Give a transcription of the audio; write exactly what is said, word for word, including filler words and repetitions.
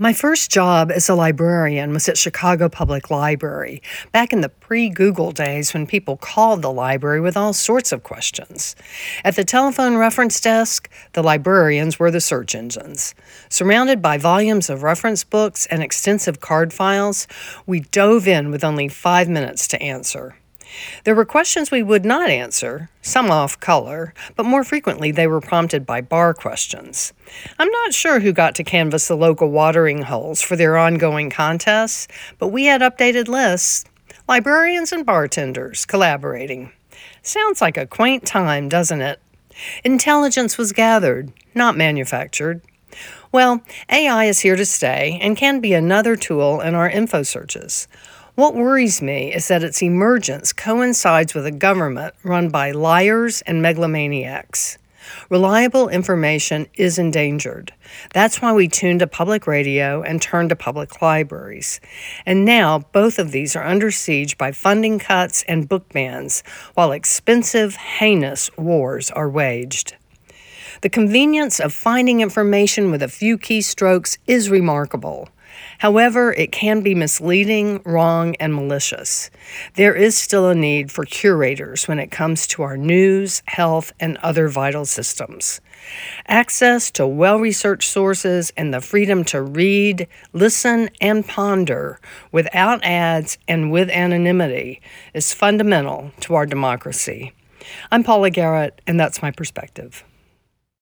My first job as a librarian was at Chicago Public Library, back in the pre-Google days when people called the library with all sorts of questions. At the telephone reference desk, the librarians were the search engines. Surrounded by volumes of reference books and extensive card files, we dove in with only five minutes to answer. There were questions we would not answer, some off color, but more frequently they were prompted by bar questions. I'm not sure who got to canvass the local watering holes for their ongoing contests, but we had updated lists. Librarians and bartenders collaborating. Sounds like a quaint time, doesn't it? Intelligence was gathered, not manufactured. Well, A I is here to stay and can be another tool in our info searches. What worries me is that its emergence coincides with a government run by liars and megalomaniacs. Reliable information is endangered. That's why we tune to public radio and turn to public libraries. And now both of these are under siege by funding cuts and book bans, while expensive, heinous wars are waged. The convenience of finding information with a few keystrokes is remarkable. However, it can be misleading, wrong, and malicious. There is still a need for curators when it comes to our news, health, and other vital systems. Access to well-researched sources and the freedom to read, listen, and ponder without ads and with anonymity is fundamental to our democracy. I'm Paula Garrett, and that's my perspective.